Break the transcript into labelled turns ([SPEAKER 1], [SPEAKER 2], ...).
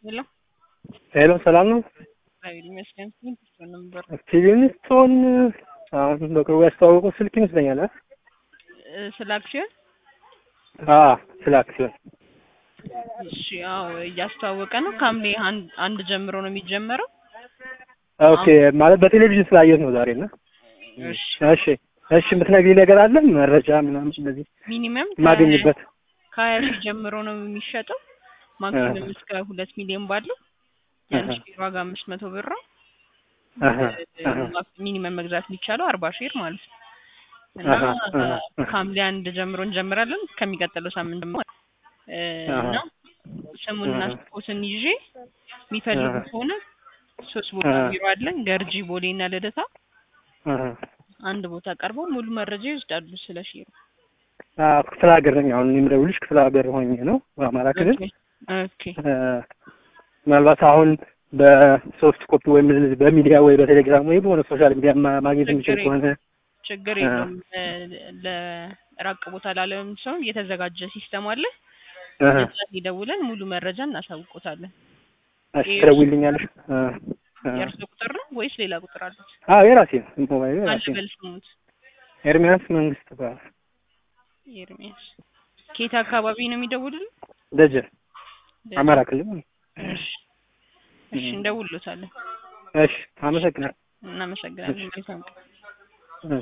[SPEAKER 1] ሄሎ
[SPEAKER 2] ሄሎ ሰላም ነው።
[SPEAKER 1] አይል መስከን ነበር
[SPEAKER 2] ፊሊንስቶን አሁን በቅርቡ ያስተዋወቁት ስልክ ይመስለኛል።
[SPEAKER 1] ስለ አክሲዮን
[SPEAKER 2] ስለ አክሲዮን
[SPEAKER 1] እሺ፣ ያው እያስተዋወቀ ነው። ካምሌ አንድ ጀምሮ ነው የሚጀመረው።
[SPEAKER 2] ኦኬ፣ ማለት በቴሌቪዥን ስላየሁት ነው ዛሬና። እሺ የምትነግሪኝ ነገር አለ? መረጃ ምናምን እንደዚህ
[SPEAKER 1] ሚኒመም
[SPEAKER 2] ማገኝበት
[SPEAKER 1] ከ20 ሺህ ጀምሮ ነው የሚሸጠው። ማክሲመም እስከ 2 ሚሊዮን ባለው የአንድ ሺህ ዋጋ 500 ብር ነው። ሚኒመም መግዛት የሚቻለው 40 ሺህ ማለት ነው። እና ካምሌ አንድ ጀምሮ እንጀምራለን ከሚቀጥለው ሳምንት ደግሞ እና ስሙንና ስፖትን ይዤ የሚፈልጉ ከሆነ 3 ቦታ ቢሮ አለን፣ ገርጂ፣ ቦሌና ልደታ። አንድ ቦታ ቀርበው ሙሉ መረጃ ይወስዳሉ ስለ ሼሩ።
[SPEAKER 2] ክፍለ ሀገር ነኝ አሁን የምደውልሽ ክፍለ ሀገር ሆኜ ነው በአማራ ክልል።
[SPEAKER 1] ኦኬ፣
[SPEAKER 2] ምናልባት አሁን በሶፍት ኮፒ ወይም በሚዲያ ወይ በቴሌግራም ወይ በሆነ ሶሻል ሚዲያ ማግኘት የሚችል ከሆነ
[SPEAKER 1] ችግር የለውም። ለራቅ ቦታ ላለም ሰው የተዘጋጀ ሲስተም አለ። ይደውለን ሙሉ መረጃ እናሳውቆታለን።
[SPEAKER 2] እሺ፣ ትደውልልኛለሽ?
[SPEAKER 1] የእርሱ ቁጥር ነው ወይስ ሌላ ቁጥር አለ?
[SPEAKER 2] የራሴ ነው ሞባይል የራሴ።
[SPEAKER 1] አልበልስሙት
[SPEAKER 2] ኤርሚያስ መንግስት ባል።
[SPEAKER 1] ኤርሚያስ ከየት አካባቢ ነው የሚደውልልኝ?
[SPEAKER 2] ደጀን አማራ ክልል።
[SPEAKER 1] እሺ እንደውልሎታለን።
[SPEAKER 2] እሺ፣ አመሰግናለሁ።
[SPEAKER 1] እናመሰግናለን። መልካም ቀን።